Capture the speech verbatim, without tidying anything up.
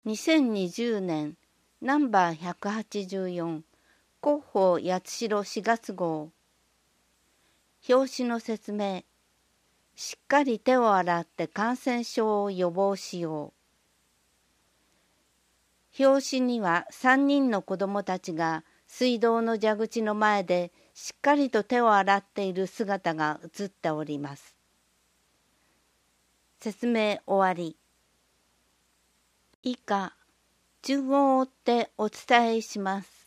にせんにじゅうねんナンバーひゃくはちじゅうよん広報八代しがつ号。表紙の説明。しっかり手を洗って感染症を予防しよう。表紙にはさんにんの子どもたちが水道の蛇口の前でしっかりと手を洗っている姿が写っております。説明終わり。以下、順を追ってお伝えします。